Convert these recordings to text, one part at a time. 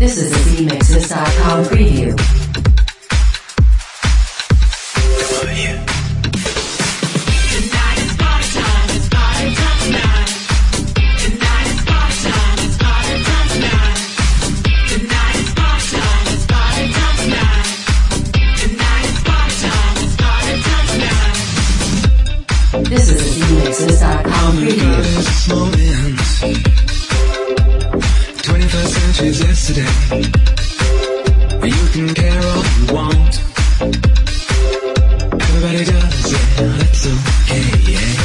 This is a ZMixes.com preview. This is a ZMixes.com preview. 21st century's yesterday. You can care all you want. Everybody does, yeah, that's okay, yeah.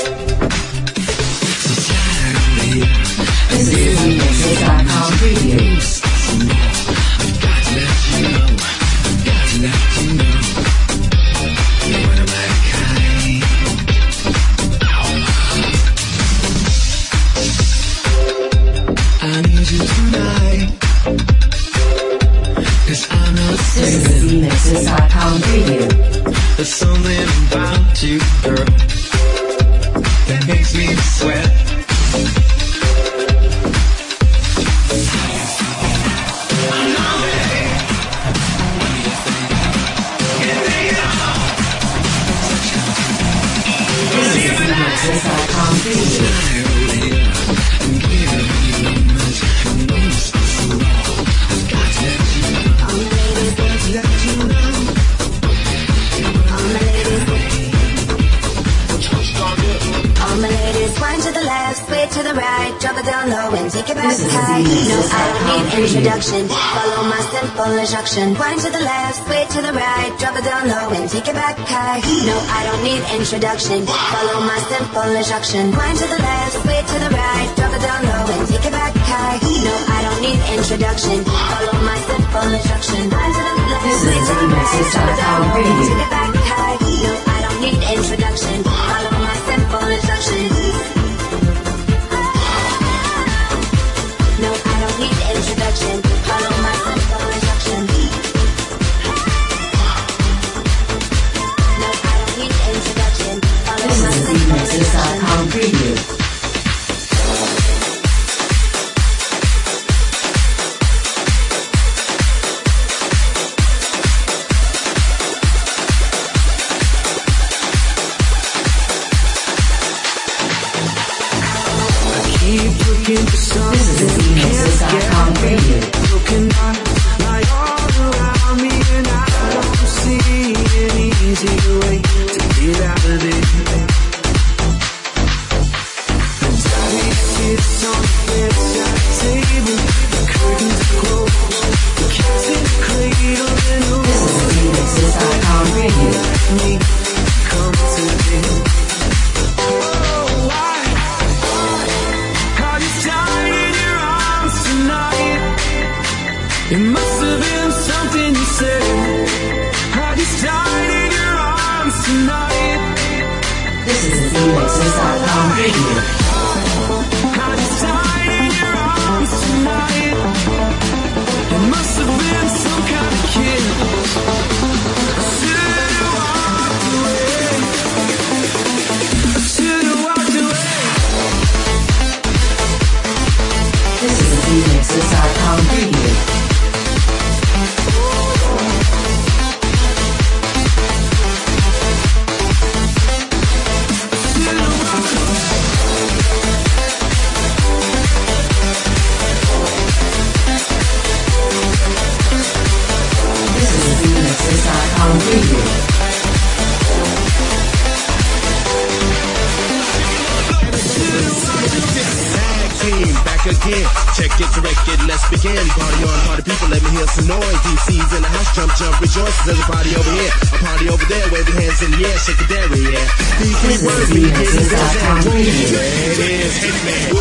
So slide on me. This is a ZMixes.com preview. I've got to let you know. I've got to let you know. You're one of my kind. I need you tonight. 'Cause I'm not This is a saying ZMixes.com preview. there's something about you, girl, that makes me sweat. This is a ZMixes.com preview. All my ladies, wind to the left, sway to the right, drop it down low and take it back This is high. the No, I don't need preview. introduction. Follow my simple instruction. Wind to the left, sway to the right, drop it down low and take it back high. No, I don't need introduction. Follow my simple instruction. Wind to the left, sway to the right, drop it down low and take it back high. No, I don't need introduction. Follow my simple instruction. Wind to the left, This is sway to the right, drop it down low and preview. take it back high. No, I don't need introduction. Follow my simple instruction. No, I don't need introduction. Follow my simple instruction. No, I don't need introduction. Follow This my is a simple instruction. ZMixes.com preview. Keep looking for something. This is a ZMixes.com preview. Broken hearts lie all around me, and I don't see an easy way to get out of it. The diary sits on the bedside table, the curtains are closed, the cat's in the cradle, and the This is a ZMixes.com preview. me come to this. Oh, why are you dying in your arms tonight? It must have been something you said. I just died in your arms tonight. This is a ZMixes.com preview. I just died in your arms tonight. It must have been some kind of kid. I should've walked away. I should've walked away. This is a ZMixes.com preview. This is a ZMixes.com preview. Tag team, back again. Check it, direct it, let's begin. Party on, party people, let me hear some noise. DC's in the house, jump, jump, rejoice. There's a party over here, a party over there. Wave your hands in the air, shake the dairy, yeah. These three This is words the mean getting ZMixes.com down. preview. There it is, hit me.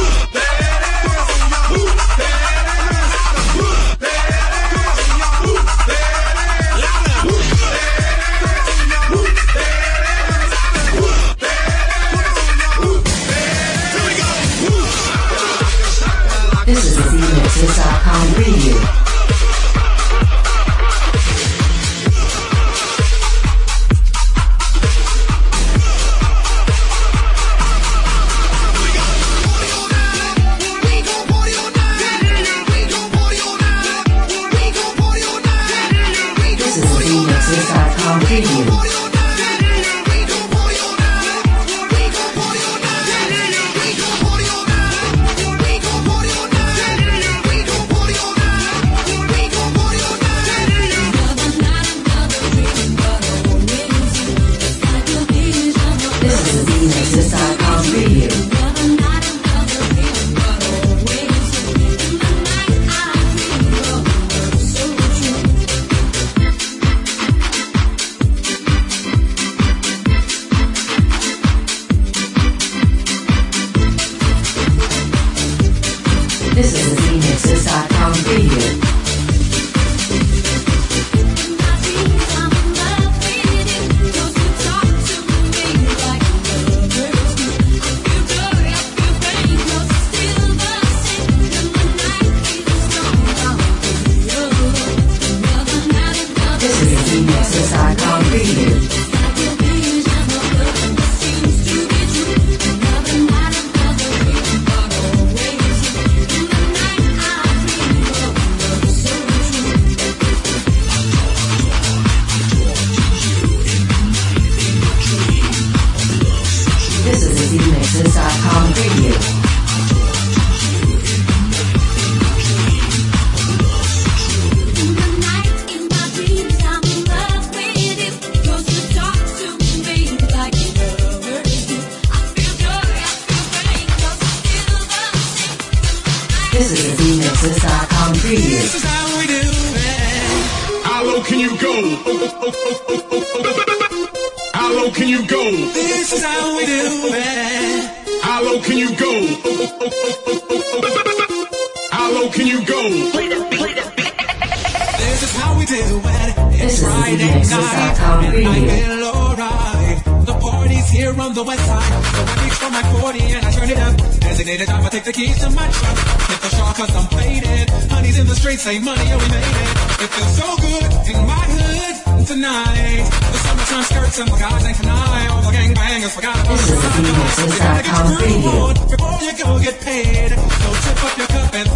This is a ZMixes.com preview. SiriusXM.com preview. SiriusXM.com preview. This is the ZMixes.com preview. This is the ZMixes.com preview. This is how we do it. How low can you go? How low can you go? This is how we do it. How low can you go? How low can you go? This is how we do it. This is the ZMixes.com and I preview. feel alright. The party's here on the west side. So I reach for my 40 and I turn it up. Designated time, I take the keys to my truck. Hit the shop cause I'm faded. Honey's in the streets, say money, yeah, we made it. It feels so good in my hood tonight. The summertime skirts and the guys ain't tonight. All the gangbangers forgot about This is the ZMixes.com preview. before you go get paid. So tip up your cup and